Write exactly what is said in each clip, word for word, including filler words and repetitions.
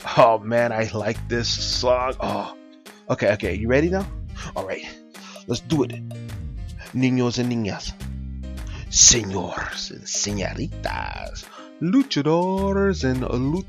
Oh man, I like this song. Oh, okay, okay. You ready now? All right, let's do it. Niños and niñas, señores and señoritas, luchadores and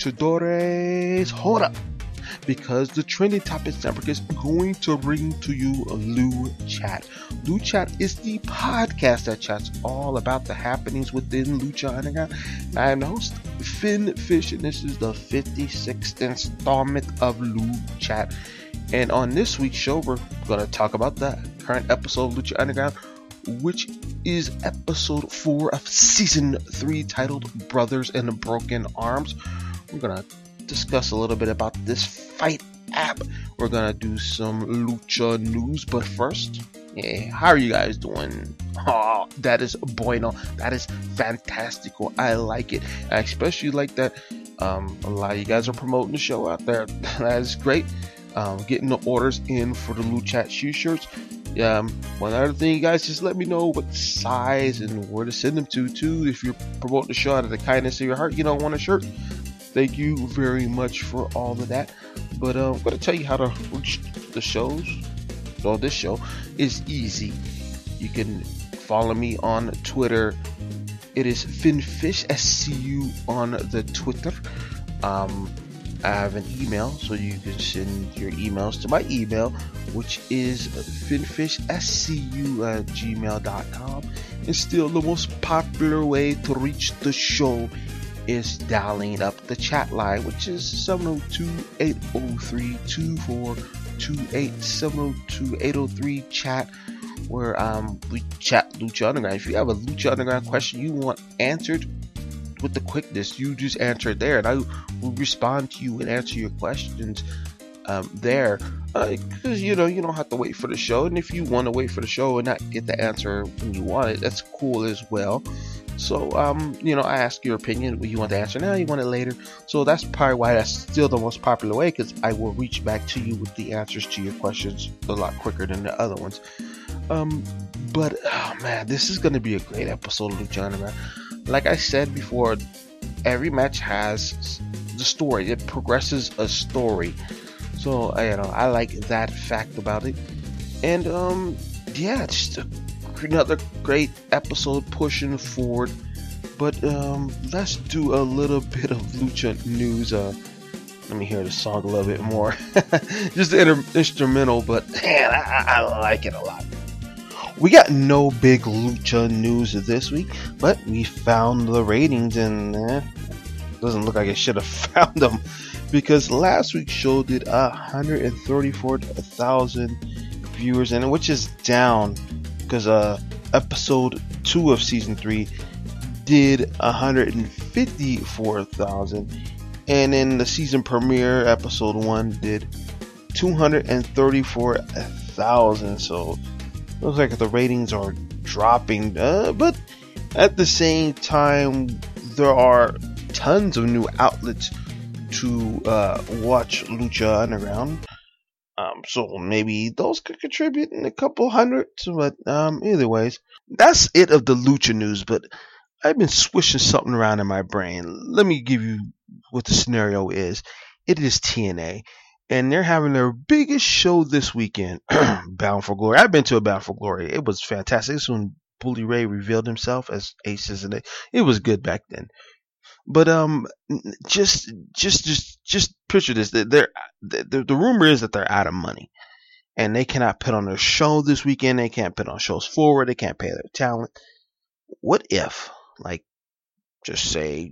luchadores. Hold up, because the trending topics network is going to bring to you Lou Chat. Lou Chat is the podcast that chats all about the happenings within Lucha Underground. I am the host, Finn Fish, and this is the fifty-sixth installment of Lou Chat. And on this week's show, we're going to talk about the current episode of Lucha Underground, which is episode four of season three, titled Brothers in Broken Arms. We're going to discuss a little bit about this fight app. We're gonna do some lucha news, but first, yeah, how are you guys doing? Oh, that is bueno. That is fantastical. I like it. I especially like that um, a lot of you guys are promoting the show out there. That is great. Um, getting the orders in for the Lou Chat shoe shirts. Um, one other thing, you guys, just let me know what size and where to send them to too. If you're promoting the show out of the kindness of your heart, you don't want a shirt. Thank you very much for all of that. But uh, I'm going to tell you how to reach the shows. So this show is easy. You can follow me on Twitter. It is FinFish, S C U on the Twitter. Um, I have an email, so you can send your emails to my email, which is finfishscu at gmail dot com. And still the most popular way to reach the show is dialing up the chat line, which is seven oh two, eight oh three, two four two eight, seven oh two, eight oh three chat, where um we chat Lucha Underground. If you have a Lucha Underground question you want answered with the quickness, you just answer it there, and I will respond to you and answer your questions um, there. Because uh, you know you don't have to wait for the show, and if you want to wait for the show and not get the answer when you want it, that's cool as well. So, um, you know, I ask your opinion. You want the answer now, you want it later. So that's probably why that's still the most popular way, because I will reach back to you with the answers to your questions a lot quicker than the other ones. Um, but, oh man, this is going to be a great episode of Lucha Underground. Like I said before, every match has the story. It progresses a story. So, you know, I like that fact about it. And, um, yeah, just a another great episode pushing forward. But um let's do a little bit of lucha news. Uh let me hear the song a little bit more. Just the inter- instrumental, but man, I, I like it a lot. We got no big lucha news this week, but we found the ratings, and eh, doesn't look like I should have found them, because last week's show did one hundred thirty-four thousand viewers, and which is down, because uh, episode two of season three did one hundred fifty-four thousand, and in the season premiere, episode one did two hundred thirty-four thousand. So looks like the ratings are dropping, uh, but at the same time, there are tons of new outlets to uh, watch Lucha Underground. Um, so maybe those could contribute in a couple hundred, but um, either ways, that's it of the lucha news. But I've been swishing something around in my brain. Let me give you what the scenario is. It is T N A, and they're having their biggest show this weekend, Bound for Glory. I've been to a Bound for Glory. It was fantastic. This when Bully Ray revealed himself as Aces, and it, it was good back then. But um, just just just just picture this. They're, the the rumor is that they're out of money, and they cannot put on a show this weekend. They can't put on shows forward. They can't pay their talent. What if, like, just say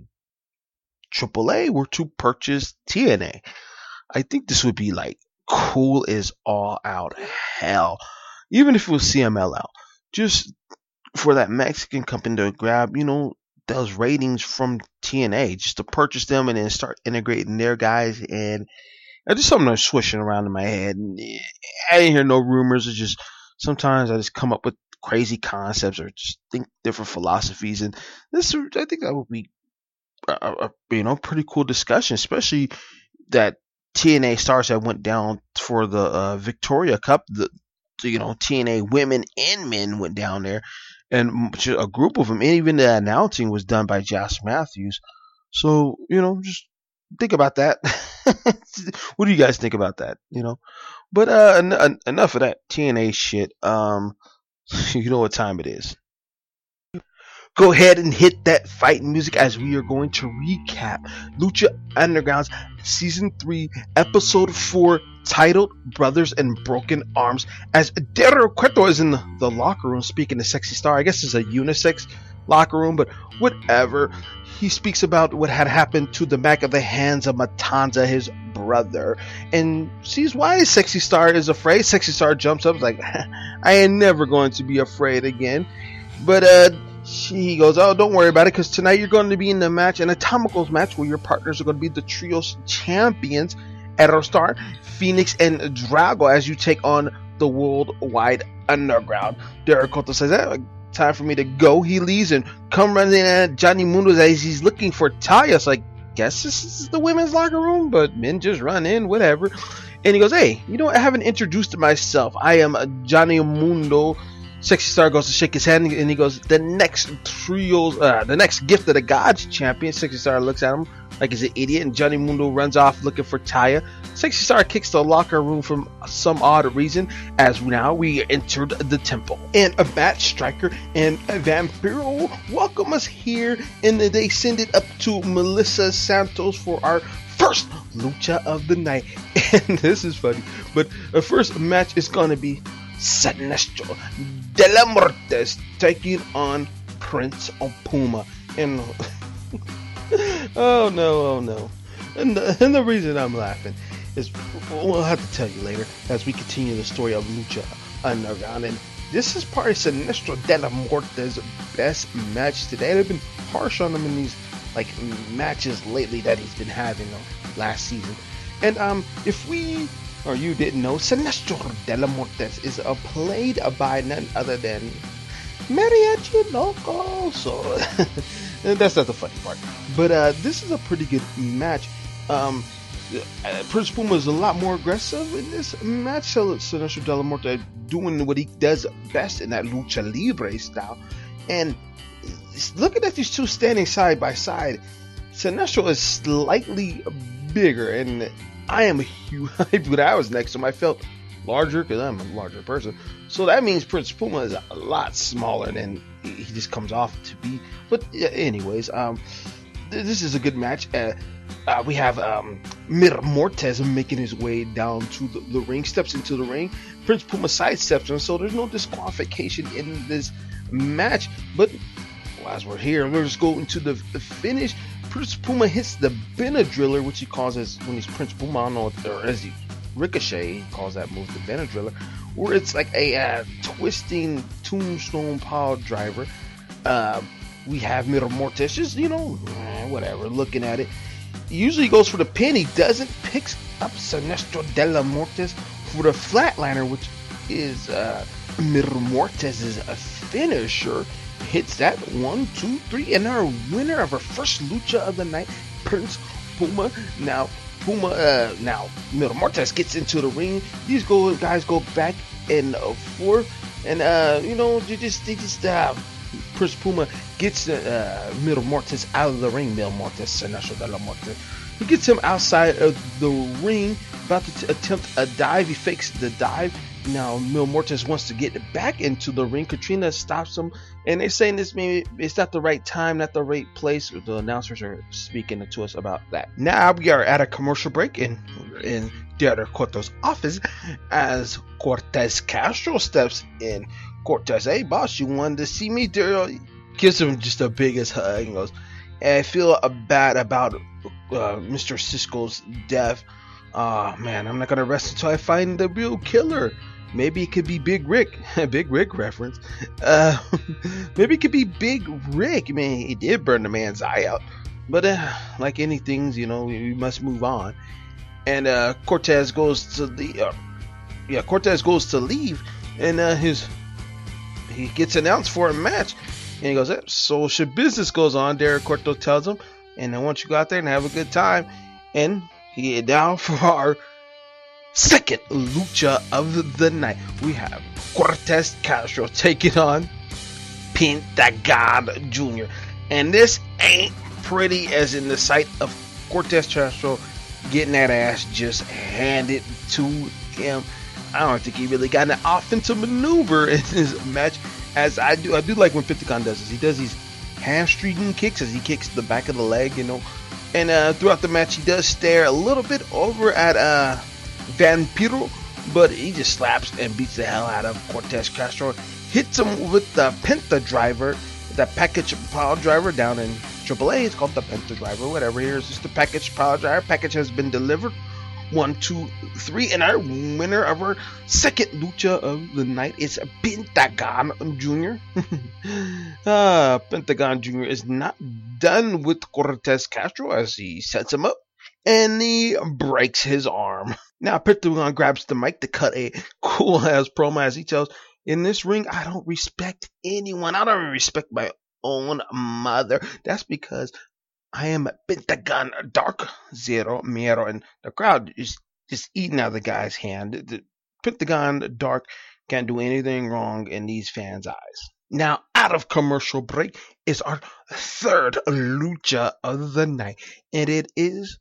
triple A were to purchase T N A? I think this would be like cool as all out hell. Even if it was C M L L, just for that Mexican company to grab, you know, those ratings from T N A, just to purchase them and then start integrating their guys. And it's just something that's swishing around in my head. And I didn't hear no rumors. It's just sometimes I just come up with crazy concepts or just think different philosophies. And this, I think that would be a, a you know pretty cool discussion, especially that T N A stars that went down for the uh, Victoria Cup. The you know T N A women and men went down there, and a group of them, and even the announcing was done by Josh Matthews. So, you know, just think about that. What do you guys think about that? You know, but uh, en- en- enough of that T N A shit. Um, you know what time it is. Go ahead and hit that fight music as we are going to recap Lucha Underground's Season three, Episode four, titled Brothers and Broken Arms, as Dario Cueto is in the, the locker room speaking to Sexy Star. I guess it's a unisex locker room, but whatever. He speaks about what had happened to the back of the hands of Matanza, his brother, and sees why Sexy Star is afraid. Sexy Star jumps up, like, I ain't never going to be afraid again. But uh, he goes, oh, don't worry about it, because tonight you're going to be in the match, an Atomicals match, where your partners are going to be the Trios champions, Aerostar, Phoenix, and Drago, as you take on the Worldwide Underground. Dario Cueto says, eh, time for me to go. He leaves and come running in at Johnny Mundo as he's looking for Taya. So I guess this is the women's locker room, but men just run in, whatever. And he goes, hey, you know what? I haven't introduced myself. I am Johnny Mundo. Sexy Star goes to shake his hand, and he goes, the next trios, uh, the next Gift of the Gods champion. Sexy Star looks at him like he's an idiot, and Johnny Mundo runs off looking for Taya. Sexy Star kicks the locker room for some odd reason, as now we entered the temple. And a Bat Striker and a Vampiro welcome us here, and they send it up to Melissa Santos for our first lucha of the night. And this is funny, but the first match is going to be Sinestro de la Muertes taking on Prince of Puma. And oh no, oh no. And the, and the reason I'm laughing is, we'll have to tell you later as we continue the story of Lucha Underground. And this is probably Sinestro de la Muertes' best match today. They've been harsh on him in these like matches lately that he's been having uh, last season. And um, if we or you didn't know, Sinestro de la Muertes is uh, played by none other than Mariachi Loco. So that's not the funny part. But uh, this is a pretty good match. Um, uh, Prince Puma is a lot more aggressive in this match. So Sinestro de la Muerte doing what he does best in that lucha libre style. And looking at these two standing side by side, Sinestro is slightly bigger, and I am huge. When I was next to him, I felt larger because I'm a larger person. So that means Prince Puma is a lot smaller than he just comes off to be. But anyways, um, this is a good match. Uh, uh, we have um, Mira Mortes making his way down to the, the ring, steps into the ring. Prince Puma sidesteps him, so there's no disqualification in this match. But well, as we're here, we're just going to the, the finish. Prince Puma hits the Benadriller, which he calls as when he's Prince Puma, I don't know what, or as he Ricochet, he calls that move the Benadriller, where it's like a uh, twisting tombstone pile driver. Uh, we have Mira Mortes, just, you know, whatever, looking at it. He usually goes for the pin. He doesn't. Picks up Sinestro de la Muertes for the flatliner, which is uh, Mira Mortes' a finisher. Hits that one, two, three, and our winner of our first lucha of the night, Prince Puma. Now, Puma, uh, now Mira Mortes gets into the ring. These go guys go back and uh, forth, and uh, you know, they just, they just, uh, Prince Puma gets uh, Mira Mortes out of the ring. Mira Mortes, Sinestro de la Muerte. He gets him outside of the ring, about to t- attempt a dive. He fakes the dive. Now, Mil Mortes wants to get back into the ring. Katrina stops him, and they're saying this maybe it's not the right time, not the right place. The announcers are speaking to us about that. Now we are at a commercial break in in Dario Cueto's office as Cortez Castro steps in. Cortez, hey boss, you wanted to see me? Dario gives him just the biggest hug and goes, I feel bad about uh, Mister Cisco's death. Oh man, I'm not gonna rest until I find the real killer. Maybe it could be Big Rick. Big Rick reference. Uh, maybe it could be Big Rick. I mean, he did burn the man's eye out. But uh, like anything, you know, we must move on. And uh, Cortez goes to the, uh, yeah, Cortez goes to leave, and uh, his he gets announced for a match, and he goes, social business goes on. Dario Cueto tells him, and I want you to go out there and have a good time. And he head down for our second lucha of the night. We have Cortez Castro taking on Pentagon Junior And this ain't pretty as in the sight of Cortez Castro getting that ass just handed to him. I don't think he really got an offensive maneuver in this match. As I do, I do like when Pentagon does this. He does these hamstring kicks as he kicks the back of the leg, you know. And uh, throughout the match, he does stare a little bit over at uh, Vampiro, but he just slaps and beats the hell out of Cortez Castro. Hits him with the Penta Driver, the package pile driver down in triple A. It's called the Penta Driver, whatever. Here's just the package pile driver. Package has been delivered. One, two, three, and our winner of our second lucha of the night is Pentagon Junior uh, Pentagon Junior is not done with Cortez Castro as he sets him up and he breaks his arm. Now Pentagon grabs the mic to cut a cool ass promo as he tells, "In this ring, I don't respect anyone. I don't even respect my own mother. That's because I am Pentagon Dark Zero Miedo," and the crowd is just eating out of the guy's hand. The Pentagon Dark can't do anything wrong in these fans' eyes. Now, out of commercial break is our third lucha of the night, and it is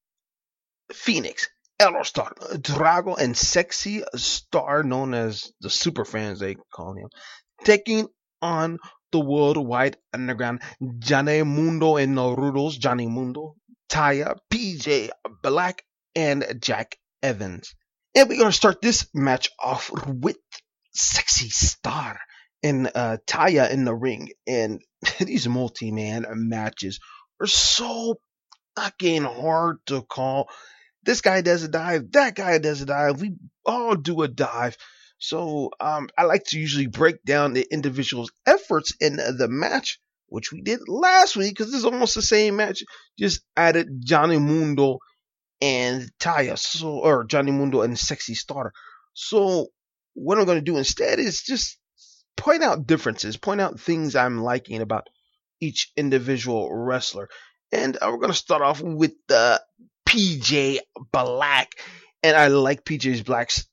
Phoenix, Aerostar, Drago, and Sexy Star, known as the Super Fans, they call him, taking on the Worldwide Underground, Johnny Mundo and Naruto's Johnny Mundo, Taya, P J Black, and Jack Evans. And we're going to start this match off with Sexy Star and uh, Taya in the ring. And these multi-man matches are so fucking hard to call. This guy does a dive, that guy does a dive, we all do a dive. So um, I like to usually break down the individual's efforts in the match, which we did last week because it's almost the same match. Just added Johnny Mundo and Taya, so or Johnny Mundo and Sexy Star. So what I'm going to do instead is just point out differences, point out things I'm liking about each individual wrestler. And uh, we're going to start off with uh, P J Black, and I like P J Black's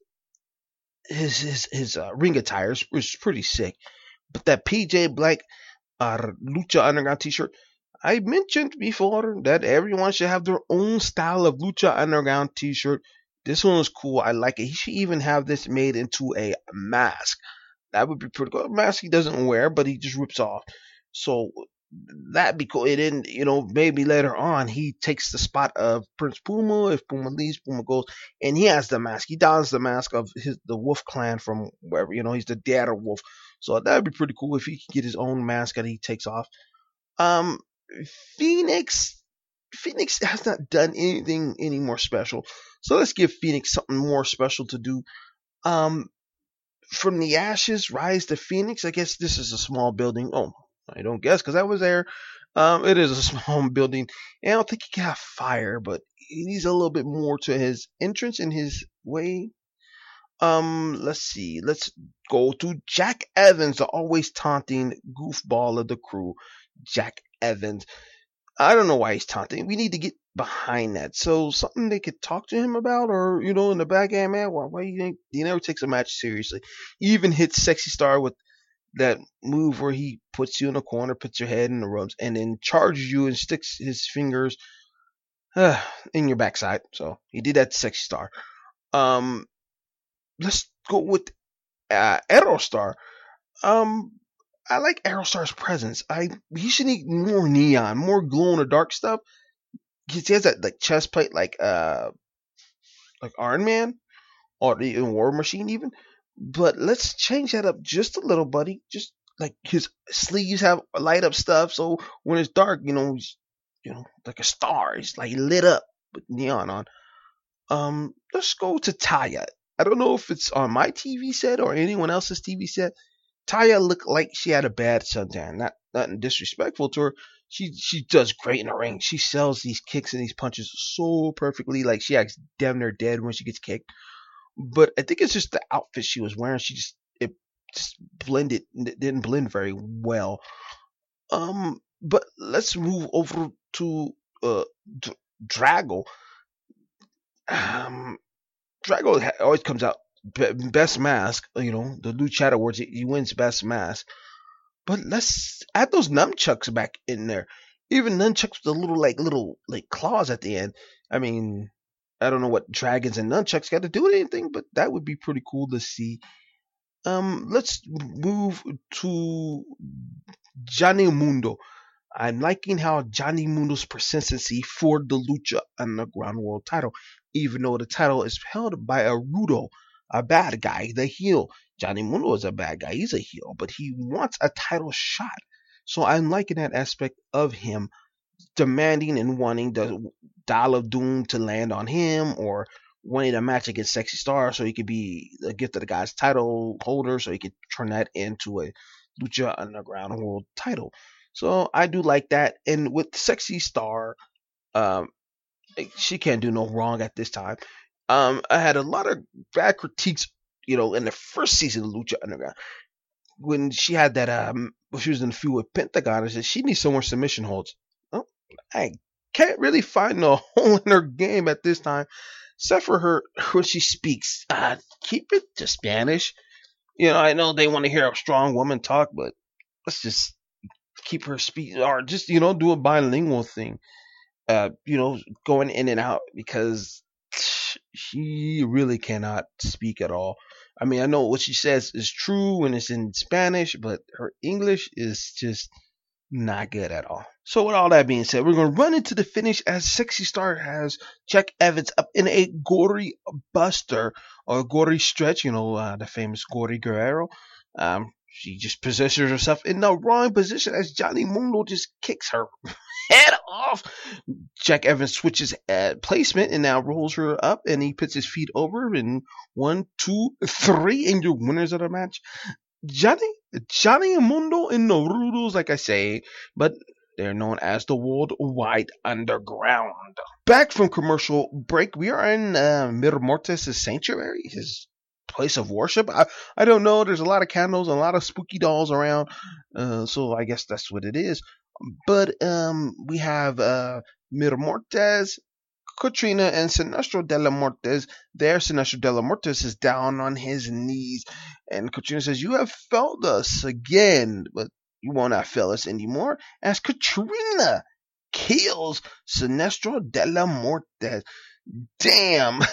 his his his uh, ring attire is pretty sick. But that P J Black uh, Lucha Underground t-shirt, I mentioned before that everyone should have their own style of Lucha Underground t-shirt. This one is cool. I like it. He should even have this made into a mask. That would be pretty cool. A mask he doesn't wear, but he just rips off. So that'd be cool. It didn't, you know, maybe later on he takes the spot of Prince Puma. If Puma leaves, Puma goes, and he has the mask. He dons the mask of his the Wolf Clan from wherever, you know, he's the dad of Wolf. So that'd be pretty cool if he could get his own mask that he takes off. Um, Phoenix, Phoenix has not done anything any more special. So let's give Phoenix something more special to do. Um, from the ashes, rise to Phoenix. I guess this is a small building. Oh, I don't guess because I was there. Um, it is a small building, and I don't think he can have fire, but he needs a little bit more to his entrance and his way. Um, let's see. Let's go to Jack Evans, the always taunting goofball of the crew. Jack Evans. I don't know why he's taunting. We need to get behind that. So something they could talk to him about, or you know, in the back end, man. Why, why you think he never takes a match seriously? He even hits Sexy Star with that move where he puts you in a corner, puts your head in the ropes, and then charges you and sticks his fingers uh, in your backside. So he did that to Sexy Star. Um, let's go with uh, Aerostar. Um, I like Aerostar's presence. I he should need more neon, more glow in the dark stuff. He has that like chest plate, like uh, like Iron Man or the War Machine, even. But let's change that up just a little, buddy. Just like his sleeves have light up stuff, so when it's dark, you know, he's, you know, like a star. He's like lit up with neon on. Um, let's go to Taya. I don't know if it's on my T V set or anyone else's T V set. Taya looked like she had a bad suntan. Not nothing disrespectful to her. She she does great in the ring. She sells these kicks and these punches so perfectly. Like she acts damn near dead when she gets kicked. But I think it's just the outfit she was wearing. She just it just blended. It didn't blend very well. Um, but let's move over to uh D- Drago. Um, Drago ha- always comes out be- best mask. You know, the Lucha Awards. He, he wins best mask. But let's add those nunchucks back in there. Even nunchucks with the little like little like claws at the end. I mean, I don't know what dragons and nunchucks got to do with anything, but that would be pretty cool to see. Um, let's move to Johnny Mundo. I'm liking how Johnny Mundo's persistency for the Lucha Underground World title, even though the title is held by a Rudo, a bad guy, the heel. Johnny Mundo is a bad guy, he's a heel, but he wants a title shot. So I'm liking that aspect of him demanding and wanting the Dial of Doom to land on him, or wanting a match against Sexy Star so he could be a gift of the guy's title holder, so he could turn that into a Lucha Underground World title. So I do like that. And with Sexy Star, um, she can't do no wrong at this time. Um, I had a lot of bad critiques, you know, in the first season of Lucha Underground when she had that um, when she was in the feud with Pentagon. I said she needs some more submission holds. Well, I can't really find a hole in her game at this time, except for her when she speaks. Uh, keep it to Spanish. You know, I know they want to hear a strong woman talk, but let's just keep her speak, or just, you know, do a bilingual thing. Uh, you know, going in and out, because she really cannot speak at all. I mean, I know what she says is true when it's in Spanish, but her English is just not good at all. So with all that being said, we're going to run into the finish as Sexy Star has Jack Evans up in a gory buster, or gory stretch, you know, uh, the famous Gory Guerrero. Um, she just positions herself in the wrong position as Johnny Mundo just kicks her head off. Jack Evans switches at placement and now rolls her up, and he puts his feet over, and one, two, three, and your winners of the match, Johnny, Johnny Mundo and the Rudos, like I say, but they're known as the Worldwide Underground. Back from commercial break, we are in uh, Mil Muertes' sanctuary, his place of worship. I, I don't know. There's a lot of candles and a lot of spooky dolls around, uh, so I guess that's what it is. But um, we have uh, Mil Muertes, Catrina, and Sinestro de la Muertes. There, Sinestro de la Muertes is down on his knees, and Catrina says, "You have failed us again, but you will not fail us anymore," as Catrina kills Sinestro de la Muertes. Damn.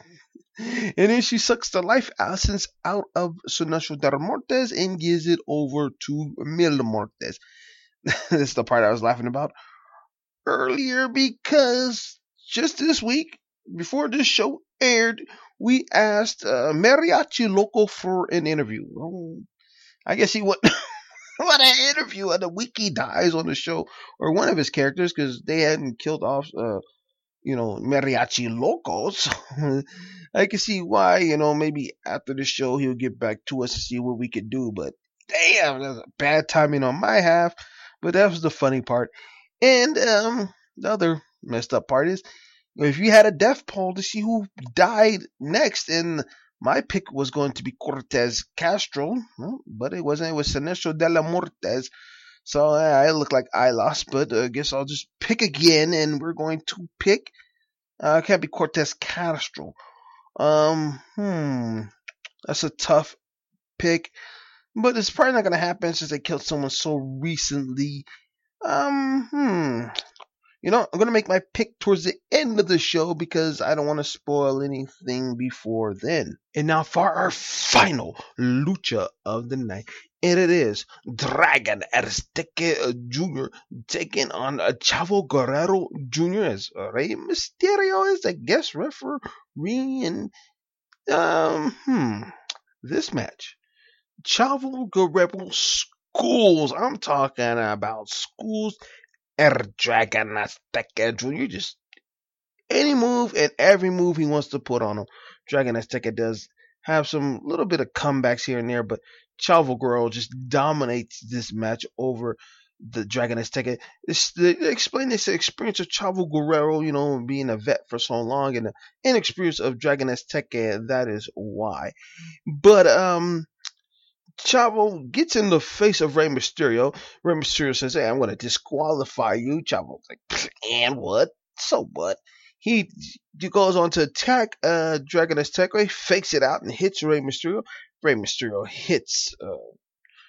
And then she sucks the life essence out of Sinestro de la Muertes and gives it over to Mil Muertes. This is the part I was laughing about earlier, because just this week, before this show aired, we asked uh, Mariachi Loco for an interview. Well, I guess he went what an interview, and the week he dies on the show, or one of his characters, because they hadn't killed off, uh, you know, Mariachi Loco. So I can see why, you know, maybe after the show he'll get back to us to see what we could do. But damn, that's a bad timing on my half. But that was the funny part. And um, the other messed up part is, if you had a death poll to see who died next, and my pick was going to be Cortez Castro, but it wasn't. It was Sinestro de la Muertes. So uh, I look like I lost, but I uh, guess I'll just pick again, and we're going to pick. Uh, can't be Cortez Castro. Um, hmm, that's a tough pick, but it's probably not going to happen since they killed someone so recently. Um, hmm. You know, I'm going to make my pick towards the end of the show because I don't want to spoil anything before then. And now for our final lucha of the night. And it is Dragon Azteca Junior taking on Chavo Guerrero Junior as Rey Mysterio is a guest referee. And, um, hmm, this match, Chavo Guerrero schools. I'm talking about schools. Er Dragon Azteca Junior Just any move and every move he wants to put on him. Dragon Azteca does have some little bit of comebacks here and there, but Chavo Guerrero just dominates this match over the Dragon Azteca. It's the, explain this experience of Chavo Guerrero, you know, being a vet for so long, and the inexperience of Dragon Azteca. That is why. But um. Chavo gets in the face of Rey Mysterio. Rey Mysterio says, "Hey, I'm going to disqualify you." Chavo's like, "And what? So what?" He, he goes on to attack uh, Dragon Azteca. He fakes it out and hits Rey Mysterio. Rey Mysterio hits uh,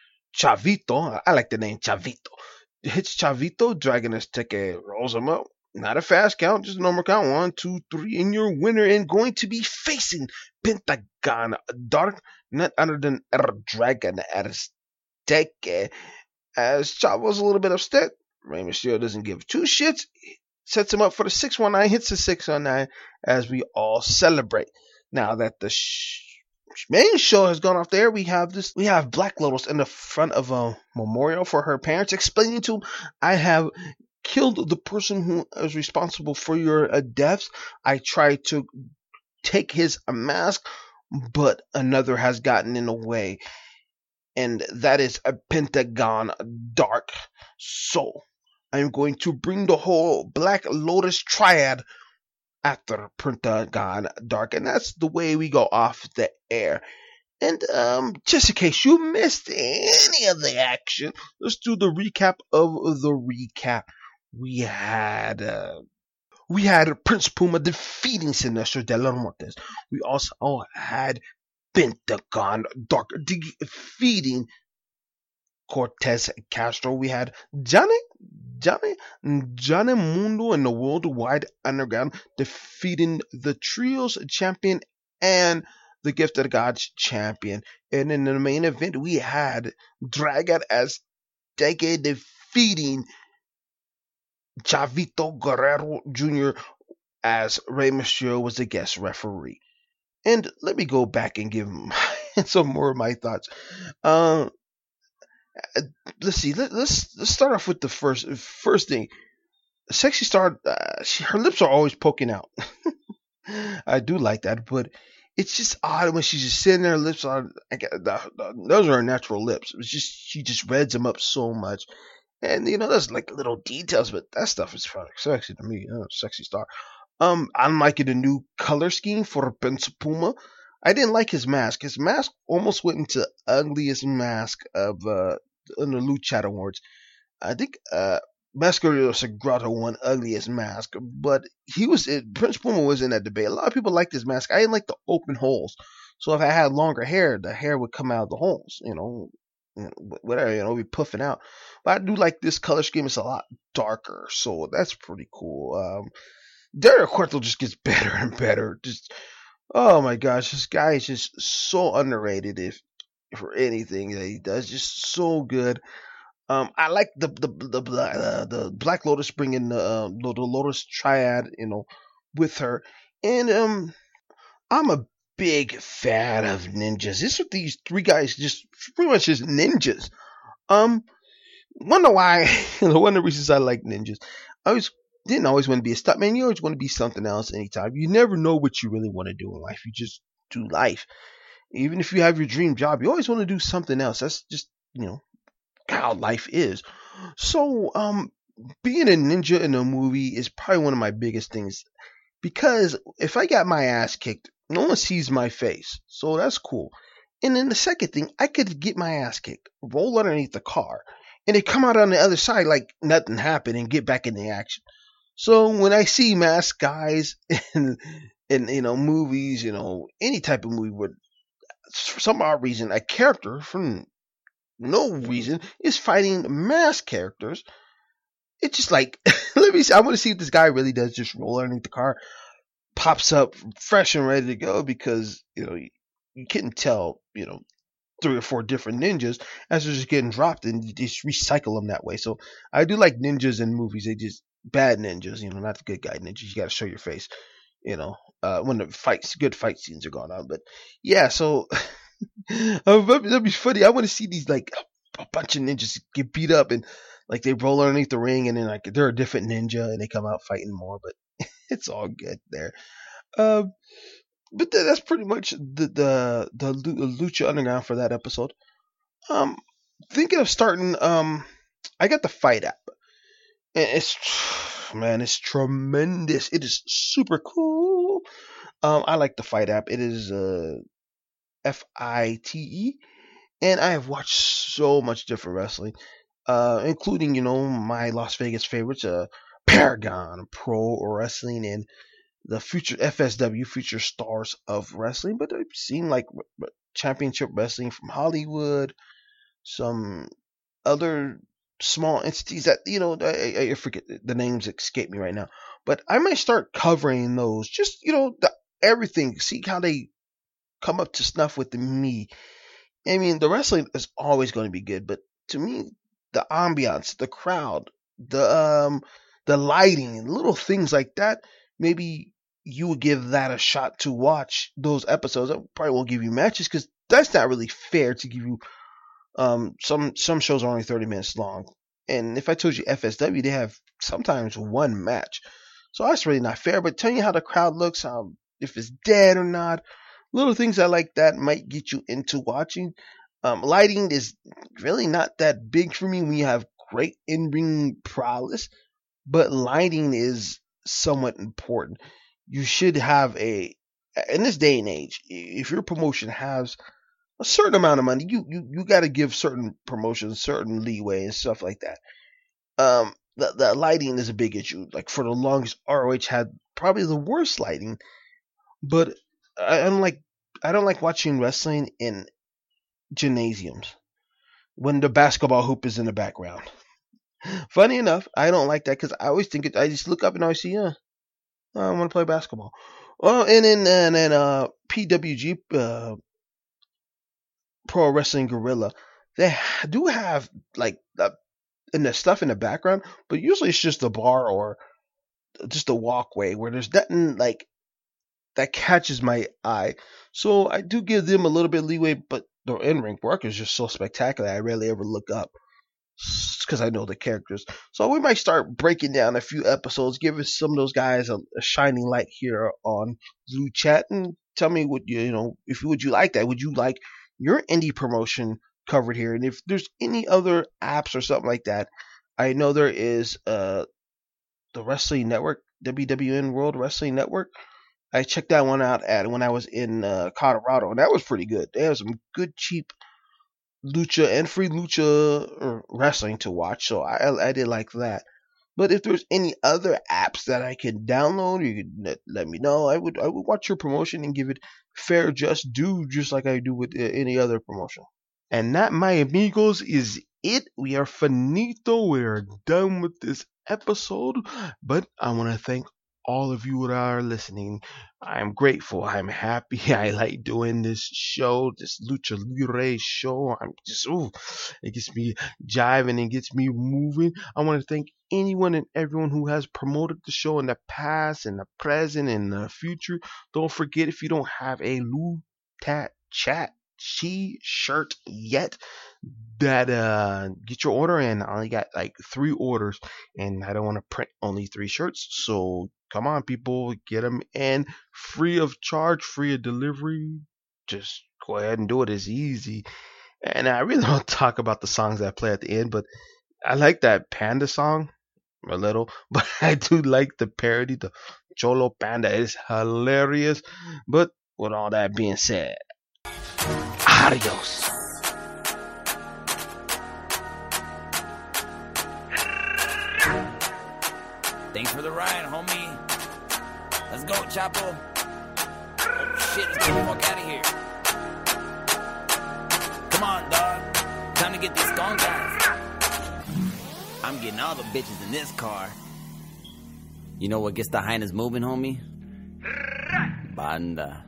Chavito. I like the name Chavito. Hits Chavito. Dragon Azteca rolls him up. not a fast count, just a normal count. One, two, three, and your winner, and going to be facing Pentagon Dark, none other than El Dragon Azteca. As Chavo's a little bit upset, Rey Mysterio doesn't give two shits. Sets him up for the six one nine, hits the six one nine as we all celebrate. Now that the sh- main show has gone off there, we have this. We have Black Lotus in the front of a memorial for her parents, explaining to him, "I have killed the person who is responsible for your uh, deaths. I tried to take his uh, mask, but another has gotten in the way, and that is a Pentagon Dark. So I'm going to bring the whole Black Lotus triad after Pentagon Dark," and that's the way we go off the air. And um, just in case you missed any of the action, let's do the recap of the recap. We had uh, we had Prince Puma defeating Sinestro de los Muertos. We also had Pentagon Dark defeating Cortez Castro. We had Johnny Johnny Johnny Mundo in the Worldwide Underground defeating the Trios champion and the Gift of the Gods champion. And in the main event, we had Dragon Azteca defeating Chavito Guerrero Junior as Rey Mysterio was the guest referee. And let me go back and give some more of my thoughts. Um, let's see. Let, let's let's start off with the first first thing. Sexy Star, uh, she, her lips are always poking out. I do like that, but it's just odd when she's just sitting there, lips on. I get, the, the, those are her natural lips. It's just she just reds them up so much. And, you know, there's like little details, but that stuff is fucking sexy to me. You know, Sexy Star. Um, I'm liking the new color scheme for Prince Puma. I didn't like his mask. His mask almost went into ugliest mask of uh in the Lucha Awards. I think uh Masquerado Sagrado won ugliest mask, but he was in, Prince Puma was in that debate. A lot of people liked his mask. I didn't like the open holes. So if I had longer hair, the hair would come out of the holes. You know, whatever, you know, be puffing out. But I do like this color scheme. It's a lot darker, so that's pretty cool. Um, Dario Cuarto just gets better and better. Just, oh my gosh, this guy is just so underrated. If for anything that he does, just so good. Um, I like the the the uh, the Black Lotus bringing the uh, the Lotus Triad, you know, with her, and um, I'm a big fan of ninjas. This is these three guys just pretty much just ninjas. Um, wonder why? One of the reasons I like ninjas. I always didn't always want to be a stuntman. You always want to be something else anytime. You never know what you really want to do in life. You just do life. Even if you have your dream job, you always want to do something else. That's just, you know, how life is. So, um, being a ninja in a movie is probably one of my biggest things, because if I got my ass kicked, no one sees my face. So that's cool. And then the second thing, I could get my ass kicked, roll underneath the car, and they come out on the other side like nothing happened and get back in the action. So when I see masked guys in, in you know, movies, you know, any type of movie where for some odd reason a character from no reason is fighting masked characters, it's just like, let me see, I want to see if this guy really does just roll underneath the car, pops up fresh and ready to go, because, you know, you, you couldn't tell, you know, three or four different ninjas as they're just getting dropped, and you just recycle them that way. So I do like ninjas in movies. They just bad ninjas, you know, not the good guy ninjas. You got to show your face, you know, uh, when the fights, good fight scenes are going on. But yeah, so uh, that'd be funny. I want to see these like a bunch of ninjas get beat up and like they roll underneath the ring, and then like they're a different ninja and they come out fighting more. But it's all good there. Um, but that's pretty much the the the Lucha Underground for that episode. Um, thinking of starting. Um, I got the Fight app. It's man, it's tremendous. It is super cool. Um, I like the Fight app. It is uh F I T E, and I have watched so much different wrestling, uh, including, you know, my Las Vegas favorites, uh, Paragon Pro Wrestling, and the future F S W, Future Stars of Wrestling. But I've seen like championship wrestling from Hollywood, some other small entities that, you know, I, I forget the names escape me right now, but I might start covering those. Just, you know, the, everything. See how they come up to snuff with me. I mean, the wrestling is always going to be good, but to me, the ambiance, the crowd, the um, the lighting, little things like that, maybe you would give that a shot to watch those episodes. I probably won't give you matches because that's not really fair to give you. Um, some some shows are only thirty minutes long, and if I told you F S W, they have sometimes one match, so that's really not fair. But telling you how the crowd looks, um, if it's dead or not, little things I like that might get you into watching. Um, lighting is really not that big for me when you have great in-ring prowess, but lighting is somewhat important. You should have a, in this day and age, if your promotion has a certain amount of money, you you, you got to give certain promotions certain leeway and stuff like that. Um, the, the lighting is a big issue. Like for the longest, R O H had probably the worst lighting, but I, I don't like I don't like watching wrestling in gymnasiums when the basketball hoop is in the background. Funny enough, I don't like that because I always think it. I just look up and I see, yeah, I want to play basketball. Oh, and then and then uh, P W G, uh, Pro Wrestling Guerrilla, they do have like uh, in the stuff in the background, but usually it's just a bar or just a walkway where there's nothing like that catches my eye. So I do give them a little bit of leeway, but the in-ring work is just so spectacular. I rarely ever look up because I know the characters. So we might start breaking down a few episodes, giving some of those guys a, a shining light here on Zulu Chat, and tell me what you, you know, if would you like that? Would you like your indie promotion covered here? And if there's any other apps or something like that, I know there is uh the Wrestling Network, W W N World Wrestling Network. I checked that one out at when I was in uh, Colorado, and that was pretty good. They have some good, cheap lucha and free lucha wrestling to watch, so I, I did like that. But if there's any other apps that I can download, you can let, let me know. I would I would watch your promotion and give it fair, just due, just like I do with uh, any other promotion. And that, my amigos, is it. We are finito. We are done with this episode. But I want to thank all of you that are listening. I'm grateful. I'm happy. I like doing this show, this Lucha Libre show. I'm just, ooh, it gets me jiving and gets me moving. I want to thank anyone and everyone who has promoted the show in the past, in the present, and the future. Don't forget, if you don't have a Lutat Chat She shirt yet, that uh get your order in. I only got like three orders, and I don't want to print only three shirts, so come on, people, get them in free of charge, free of delivery. Just go ahead and do it. It's easy. And I really don't talk about the songs that I play at the end, but I like that Panda song a little, but I do like the parody, the Cholo Panda. It's hilarious. But with all that being said, adios. Thanks for the ride, homie. Let's go, Chapo. Oh, shit, let's get the fuck out of here. Come on, dog. Time to get these skunk guys. I'm getting all the bitches in this car. You know what gets the highness moving, homie? Banda.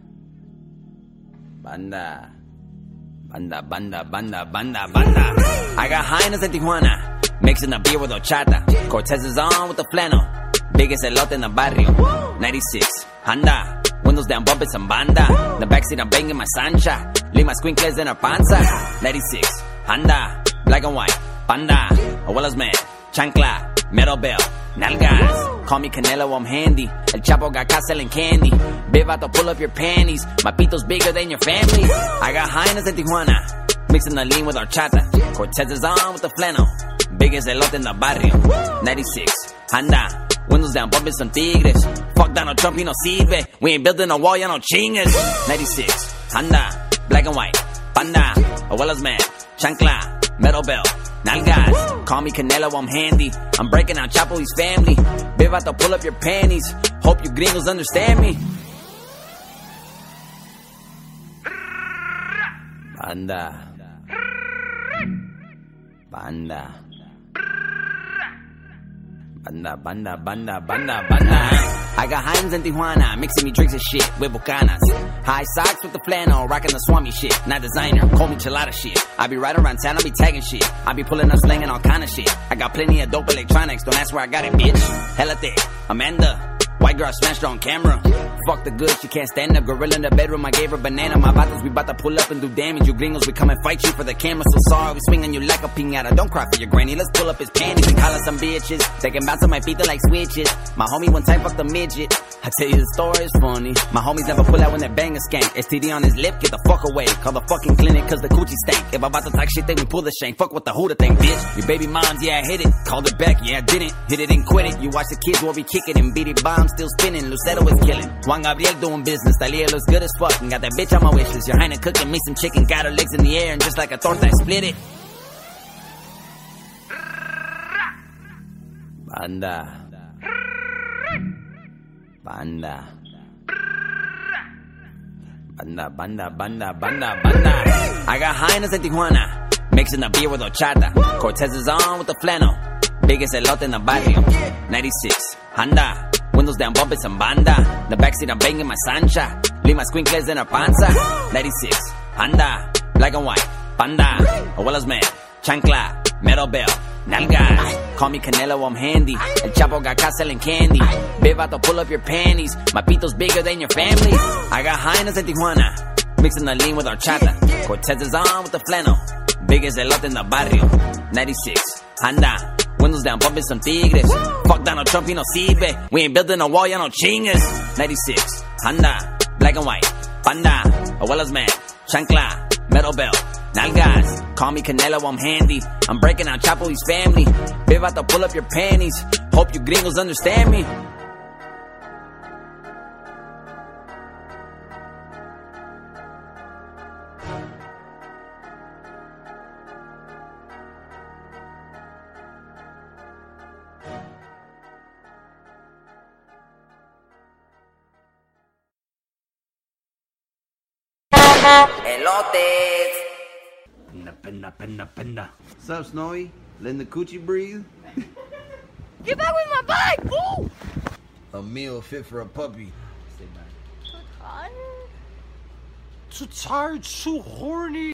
Banda. Banda, banda, banda, banda, banda. I got highness in Tijuana. Mixing a beer with horchata. Cortez is on with the flannel. Biggest elote in the barrio. ninety-six, Honda. Windows down, bumping some banda. The backseat, I'm banging my Sancha. Leave my squinkles in her panza. ninety-six, Honda. Black and white, panda. Abuela's man, chancla, metal bell, nalgas. Call me Canelo, I'm handy. El Chapo got caught selling candy. Big vato, pull up your panties. My pito's bigger than your family. I got highness in Tijuana. Mixing the lean with horchata. Cortez is on with the flannel. Biggest elote in the barrio. ninety-six, Honda. Windows down, bumping some tigres. Fuck Donald Trump, he no sirve. We ain't building a wall, ya no chingas. ninety-six, Honda. Black and white, panda. Abuela's man, chancla, metal bell, nalgas. Call me Canelo, I'm handy. I'm breaking out Chapo's family. Big vato, pull up your panties. Hope you gringos understand me. Banda. Banda. Banda, banda, banda, banda, banda. I got Heinz and Tijuana, mixing me drinks and shit with Bucanas. High socks with the flannel, rocking the Swami shit. Not designer, call me Chilada shit. I be right around town, I be tagging shit. I be pulling up, slanging all kind of shit. I got plenty of dope electronics, don't ask where I got it, bitch. Helate, Amanda. White girl smashed her on camera. Fuck the good, she can't stand up. Gorilla in the bedroom, I gave her banana. My vatos, we bout to pull up and do damage. You gringos, we come and fight you for the camera. So sorry, we swing on you like a piñata. Don't cry for your granny, let's pull up his panties and call us some bitches. They can bounce on my feet, they're like switches. My homie one time fucked a midget. I tell you the story is funny. My homies never pull out when they bang a skank. S T D on his lip, get the fuck away. Call the fucking clinic cause the coochie stank. If I about to talk shit, then we pull the shank. Fuck what the Huda think, bitch. Your baby moms, yeah I hit it. Called it back, yeah I didn't. Hit it and quit it. You watch the kids while we kick it and beat it. Bomb still spinning. Lucero is killing. Juan Gabriel doing business. Talia looks good as fuck and got that bitch on my wish list. Your Heine cooking me some chicken. Got her legs in the air and just like a torta I split it. Banda. Banda. Banda, banda, banda, banda, banda. I got Heinz and Tijuana, mixing the beer with horchata. Cortez is on with the flannel. Biggest elote in the barrio. ninety-six, Honda. Windows down, bumping some banda. The backseat, I'm banging my Sancha. Leave my squinkles in her panza. ninety-six, Honda. Black and white, panda. Abuela's man, chancla, metal bell, nalgas. Call me Canelo, I'm handy. El Chapo got caught selling candy. Big vato, pull up your panties. My pito's bigger than your family. I got Heinz and Tijuana, mixing the lean with horchata. Cortez is on with the flannel. Biggest elote in the barrio. ninety-six, Honda. Windows down, bumping some tigres. Fuck Donald Trump, you no sirve. We ain't building a wall, ya no chingas. ninety-six, Honda. Black and white, panda. Abuela's man, chancla, metal belt, nalgas. Call me Canelo, I'm handy. I'm breaking out Chapo, his family. Big vato, pull up your panties. Hope you gringos understand me. Elotes. Penda, penda, penda, penda. What's up, Snowy? Letting the coochie breathe? Get back with my bike! Ooh! A meal fit for a puppy. Too tired. Too tired, too horny.